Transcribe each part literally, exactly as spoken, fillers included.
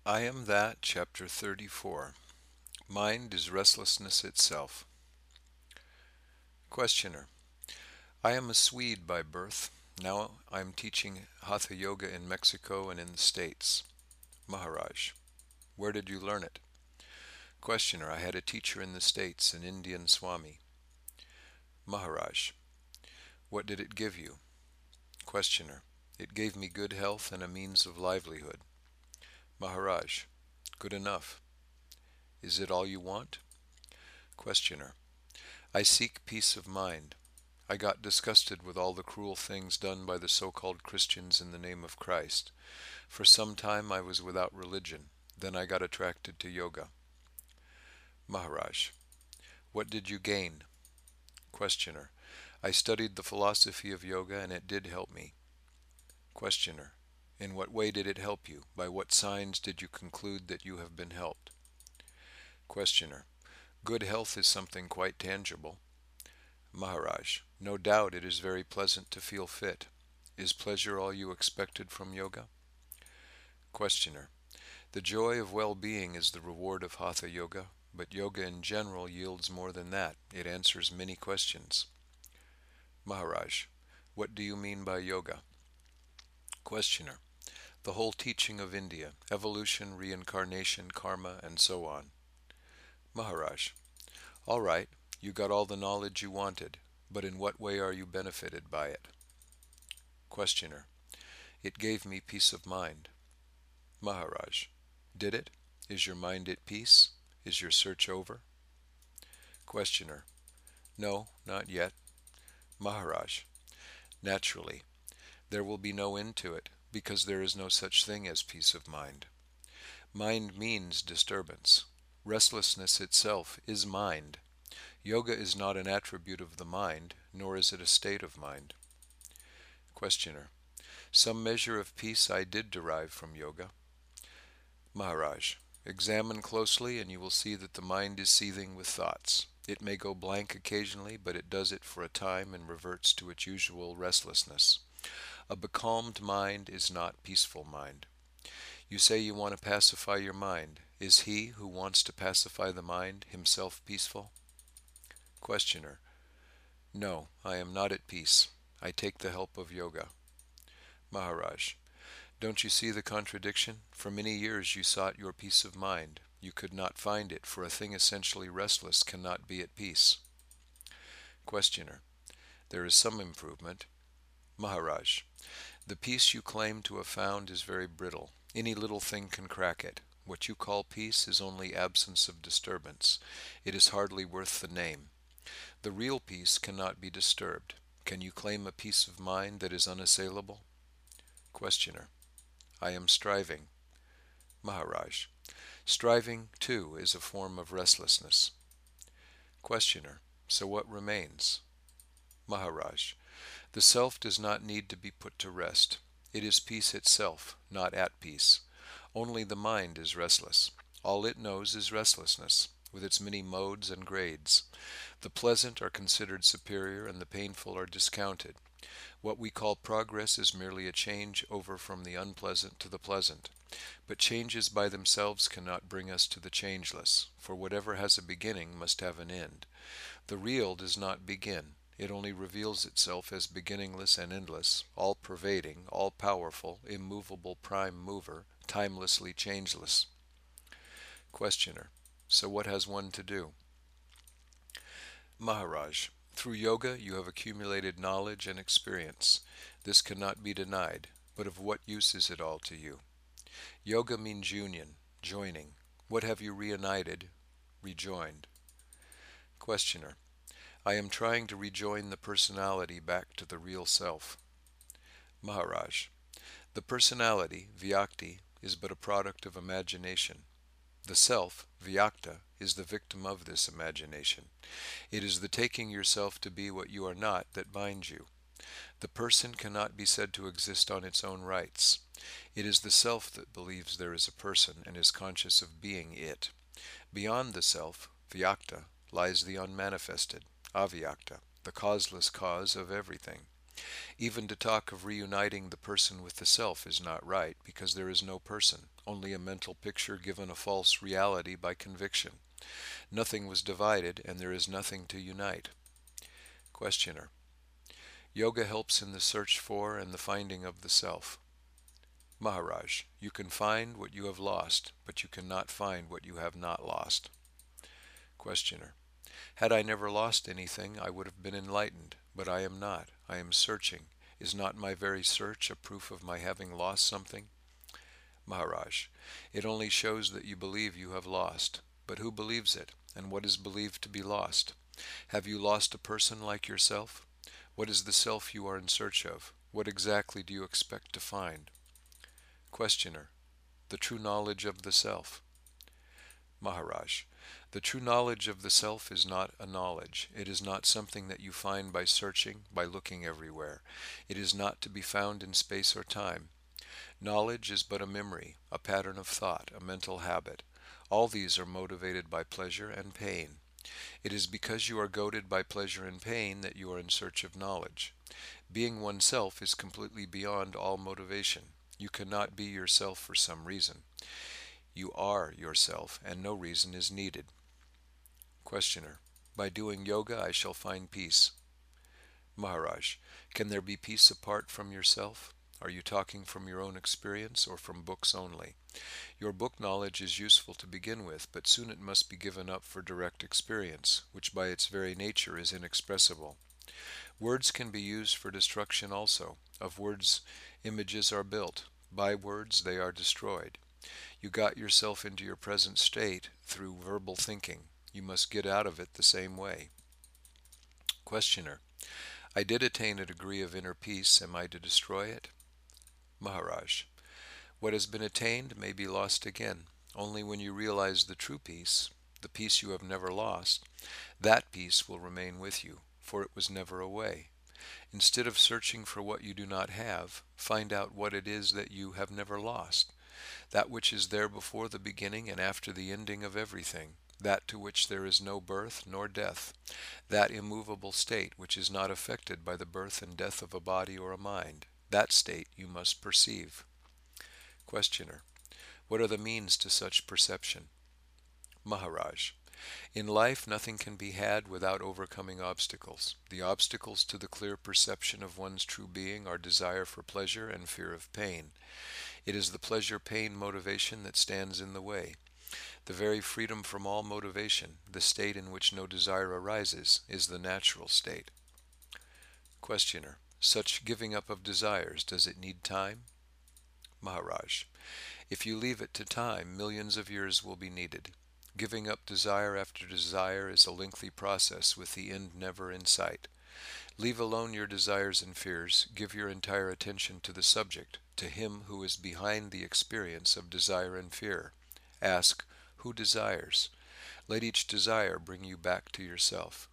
I Am That, Chapter thirty-four. Mind is Restlessness Itself. Questioner. I am a Swede by birth. Now I am teaching Hatha Yoga in Mexico and in the States. Maharaj. Where did you learn it? Questioner. I had a teacher in the States, an Indian Swami. Maharaj. What did it give you? Questioner. It gave me good health and a means of livelihood. Maharaj. Good enough. Is it all you want? Questioner. I seek peace of mind. I got disgusted with all the cruel things done by the so-called Christians in the name of Christ. For some time I was without religion. Then I got attracted to yoga. Maharaj. What did you gain? Questioner. I studied the philosophy of yoga and it did help me. Questioner. In what way did it help you? By what signs did you conclude that you have been helped? Questioner. Good health is something quite tangible. Maharaj. No doubt it is very pleasant to feel fit. Is pleasure all you expected from yoga? Questioner. The joy of well-being is the reward of Hatha Yoga, but yoga in general yields more than that. It answers many questions. Maharaj. What do you mean by yoga? Questioner. The whole teaching of India, evolution, reincarnation, karma, and so on. Maharaj. All right, you got all the knowledge you wanted, but in what way are you benefited by it? Questioner. It gave me peace of mind. Maharaj. Did it? Is your mind at peace? Is your search over? Questioner. No, not yet. Maharaj. Naturally. There will be no end to it, because there is no such thing as peace of mind. Mind means disturbance. Restlessness itself is mind. Yoga is not an attribute of the mind, nor is it a state of mind. Questioner. Some measure of peace I did derive from yoga. Maharaj. Examine closely and you will see that the mind is seething with thoughts. It may go blank occasionally, but it does it for a time and reverts to its usual restlessness. A becalmed mind is not peaceful mind. You say you want to pacify your mind. Is he who wants to pacify the mind himself peaceful? Questioner. No, I am not at peace. I take the help of yoga. Maharaj. Don't you see the contradiction? For many years you sought your peace of mind. You could not find it, for a thing essentially restless cannot be at peace. Questioner. There is some improvement. Maharaj. The peace you claim to have found is very brittle. Any little thing can crack it. What you call peace is only absence of disturbance. It is hardly worth the name. The real peace cannot be disturbed. Can you claim a peace of mind that is unassailable? Questioner. I am striving. Maharaj. Striving, too, is a form of restlessness. Questioner. So what remains? Maharaj. The self does not need to be put to rest. It is peace itself, not at peace. Only the mind is restless. All it knows is restlessness, with its many modes and grades. The pleasant are considered superior and the painful are discounted. What we call progress is merely a change over from the unpleasant to the pleasant. But changes by themselves cannot bring us to the changeless, for whatever has a beginning must have an end. The real does not begin. It only reveals itself as beginningless and endless, all-pervading, all-powerful, immovable prime mover, timelessly changeless. Questioner. So what has one to do? Maharaj. Through yoga you have accumulated knowledge and experience. This cannot be denied, but of what use is it all to you? Yoga means union, joining. What have you reunited, rejoined? Questioner. I am trying to rejoin the personality back to the real self. Maharaj. The personality, Vyakti, is but a product of imagination. The self, Vyakta, is the victim of this imagination. It is the taking yourself to be what you are not that binds you. The person cannot be said to exist on its own rights. It is the self that believes there is a person and is conscious of being it. Beyond the self, Vyakta, lies the unmanifested, Avyakta, the causeless cause of everything. Even to talk of reuniting the person with the self is not right, because there is no person, only a mental picture given a false reality by conviction. Nothing was divided, and there is nothing to unite. Questioner. Yoga helps in the search for and the finding of the self. Maharaj, you can find what you have lost, but you cannot find what you have not lost. Questioner. Had I never lost anything, I would have been enlightened, but I am not. I am searching. Is not my very search a proof of my having lost something? Maharaj, it only shows that you believe you have lost. But who believes it, and what is believed to be lost? Have you lost a person like yourself? What is the self you are in search of? What exactly do you expect to find? Questioner, the true knowledge of the self. Maharaj, the true knowledge of the self is not a knowledge. It is not something that you find by searching, by looking everywhere. It is not to be found in space or time. Knowledge is but a memory, a pattern of thought, a mental habit. All these are motivated by pleasure and pain. It is because you are goaded by pleasure and pain that you are in search of knowledge. Being oneself is completely beyond all motivation. You cannot be yourself for some reason. You are yourself, and no reason is needed. Questioner. By doing yoga I shall find peace. Maharaj, can there be peace apart from yourself? Are you talking from your own experience or from books only? Your book knowledge is useful to begin with, but soon it must be given up for direct experience, which by its very nature is inexpressible. Words can be used for destruction also. Of words images are built. By words they are destroyed. You got yourself into your present state through verbal thinking. You must get out of it the same way. Questioner. I did attain a degree of inner peace. Am I to destroy it? Maharaj. What has been attained may be lost again. Only when you realize the true peace, the peace you have never lost, that peace will remain with you, for it was never away. Instead of searching for what you do not have, find out what it is that you have never lost, that which is there before the beginning and after the ending of everything, that to which there is no birth nor death, that immovable state which is not affected by the birth and death of a body or a mind. That state you must perceive. Questioner. What are the means to such perception? Maharaj. In life nothing can be had without overcoming obstacles. The obstacles to the clear perception of one's true being are desire for pleasure and fear of pain. It is the pleasure-pain motivation that stands in the way. The very freedom from all motivation, the state in which no desire arises, is the natural state. Questioner. Such giving up of desires, does it need time? Maharaj. If you leave it to time, millions of years will be needed. Giving up desire after desire is a lengthy process with the end never in sight. Leave alone your desires and fears. Give your entire attention to the subject, to him who is behind the experience of desire and fear. Ask, who desires? Let each desire bring you back to yourself.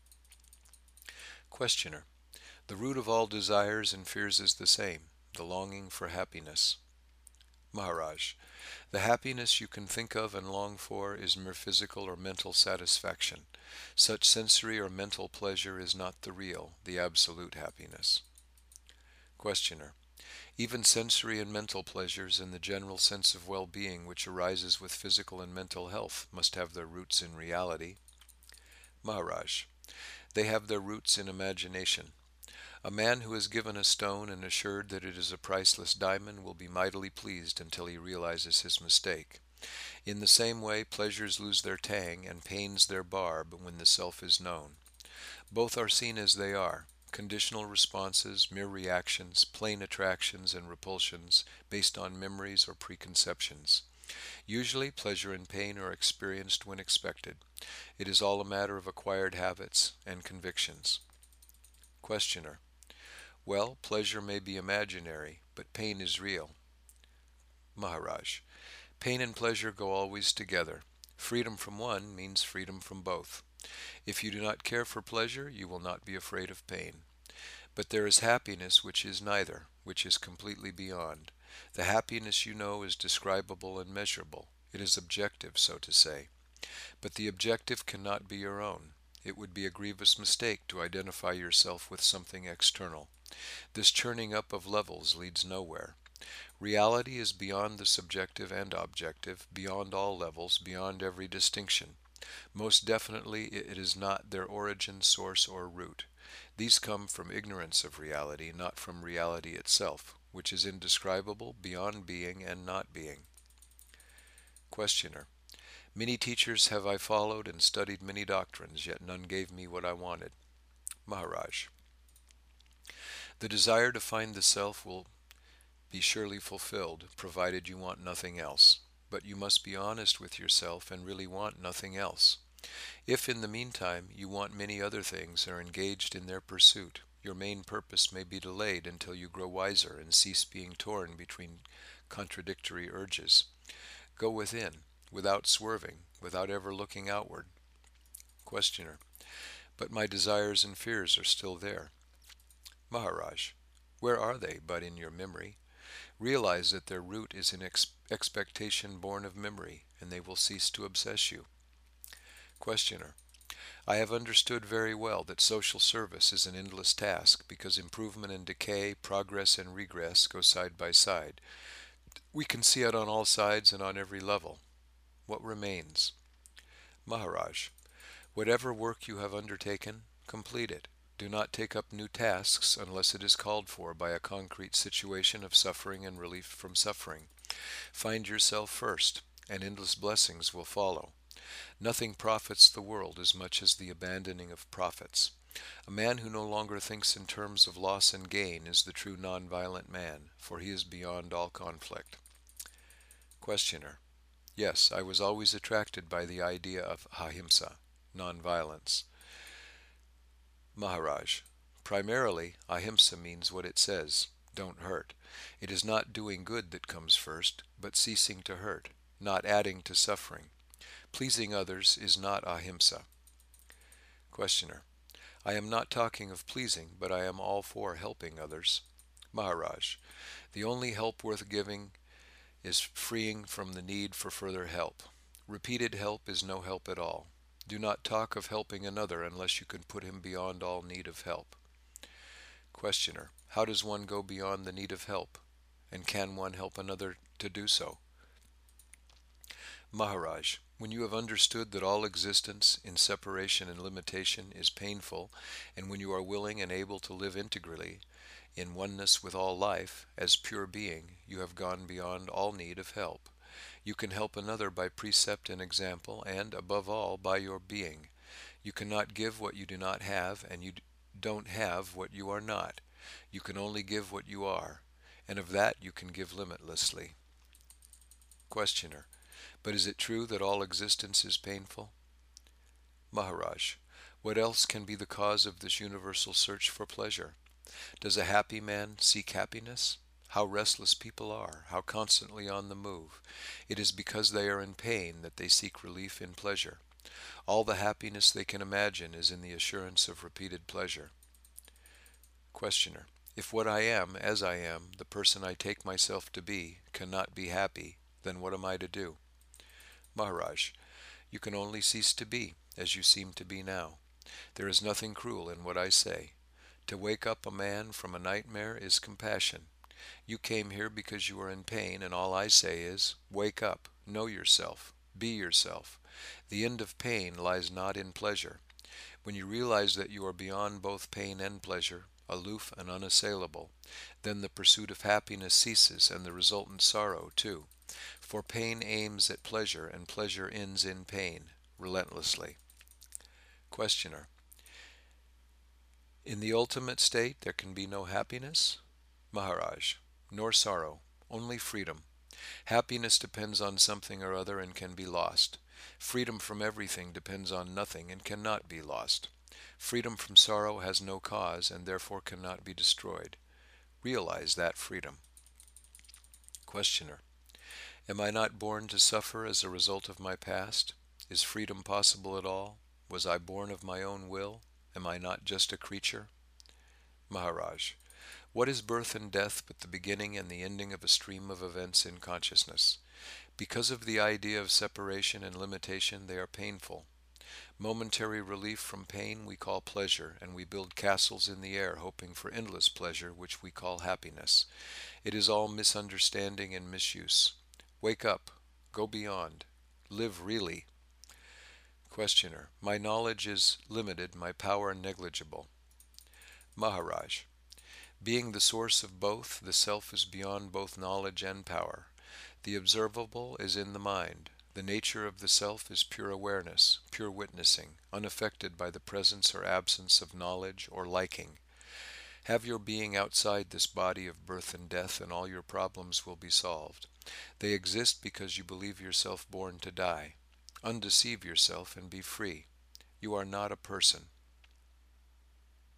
Questioner. The root of all desires and fears is the same, the longing for happiness. Maharaj. The happiness you can think of and long for is mere physical or mental satisfaction. Such sensory or mental pleasure is not the real, the absolute happiness. Questioner. Even sensory and mental pleasures and the general sense of well-being which arises with physical and mental health must have their roots in reality. Maharaj. They have their roots in imagination. A man who is given a stone and assured that it is a priceless diamond will be mightily pleased until he realizes his mistake. In the same way, pleasures lose their tang and pains their barb when the self is known. Both are seen as they are, conditional responses, mere reactions, plain attractions and repulsions based on memories or preconceptions. Usually, pleasure and pain are experienced when expected. It is all a matter of acquired habits and convictions. Questioner. Well, pleasure may be imaginary, but pain is real. Maharaj. Pain and pleasure go always together. Freedom from one means freedom from both. If you do not care for pleasure, you will not be afraid of pain. But there is happiness which is neither, which is completely beyond. The happiness you know is describable and measurable. It is objective, so to say. But the objective cannot be your own. It would be a grievous mistake to identify yourself with something external. This churning up of levels leads nowhere. Reality is beyond the subjective and objective, beyond all levels, beyond every distinction. Most definitely it is not their origin, source, or root. These come from ignorance of reality, not from reality itself, which is indescribable, beyond being and not being. Questioner: Many teachers have I followed and studied many doctrines, yet none gave me what I wanted. Maharaj: The desire to find the self will be surely fulfilled, provided you want nothing else. But you must be honest with yourself and really want nothing else. If in the meantime you want many other things and are engaged in their pursuit, your main purpose may be delayed until you grow wiser and cease being torn between contradictory urges. Go within, without swerving, without ever looking outward. Questioner: But my desires and fears are still there. Maharaj: Where are they but in your memory? Realize that their root is in ex expectation born of memory, and they will cease to obsess you. Questioner: I have understood very well that social service is an endless task, because improvement and decay, progress and regress go side by side. We can see it on all sides and on every level. What remains? Maharaj: Whatever work you have undertaken, complete it. Do not take up new tasks unless it is called for by a concrete situation of suffering and relief from suffering. Find yourself first, and endless blessings will follow. Nothing profits the world as much as the abandoning of profits. A man who no longer thinks in terms of loss and gain is the true non-violent man, for he is beyond all conflict. Questioner: Yes, I was always attracted by the idea of ahimsa, non-violence. Maharaj: Primarily, ahimsa means what it says, don't hurt. It is not doing good that comes first, but ceasing to hurt, not adding to suffering. Pleasing others is not ahimsa. Questioner: I am not talking of pleasing, but I am all for helping others. Maharaj: The only help worth giving is freeing from the need for further help. Repeated help is no help at all. Do not talk of helping another unless you can put him beyond all need of help. Questioner: How does one go beyond the need of help? And can one help another to do so? Maharaj: When you have understood that all existence in separation and limitation is painful, and when you are willing and able to live integrally, in oneness with all life, as pure being, you have gone beyond all need of help. You can help another by precept and example, and, above all, by your being. You cannot give what you do not have, and you don't have what you are not. You can only give what you are, and of that you can give limitlessly. Questioner: But is it true that all existence is painful? Maharaj: What else can be the cause of this universal search for pleasure? Does a happy man seek happiness? How restless people are, how constantly on the move. It is because they are in pain that they seek relief in pleasure. All the happiness they can imagine is in the assurance of repeated pleasure. Questioner: If what I am, as I am, the person I take myself to be, cannot be happy, then what am I to do? Maharaj: You can only cease to be, as you seem to be now. There is nothing cruel in what I say. To wake up a man from a nightmare is compassion. You came here because you are in pain, and all I say is, wake up, know yourself, be yourself. The end of pain lies not in pleasure. When you realize that you are beyond both pain and pleasure, aloof and unassailable, then the pursuit of happiness ceases, and the resultant sorrow too. For pain aims at pleasure, and pleasure ends in pain, relentlessly. Questioner: In the ultimate state there can be no happiness? Maharaj: Nor sorrow, only freedom. Happiness depends on something or other and can be lost. Freedom from everything depends on nothing and cannot be lost. Freedom from sorrow has no cause and therefore cannot be destroyed. Realize that freedom. Questioner: Am I not born to suffer as a result of my past? Is freedom possible at all? Was I born of my own will? Am I not just a creature? Maharaj: What is birth and death but the beginning and the ending of a stream of events in consciousness? Because of the idea of separation and limitation, they are painful. Momentary relief from pain we call pleasure, and we build castles in the air hoping for endless pleasure, which we call happiness. It is all misunderstanding and misuse. Wake up. Go beyond. Live really. Questioner. My knowledge is limited, my power negligible. Maharaj. Being the source of both, the self is beyond both knowledge and power. The observable is in the mind. The nature of the self is pure awareness, pure witnessing, unaffected by the presence or absence of knowledge or liking. Have your being outside this body of birth and death, and all your problems will be solved. They exist because you believe yourself born to die. Undeceive yourself and be free. You are not a person.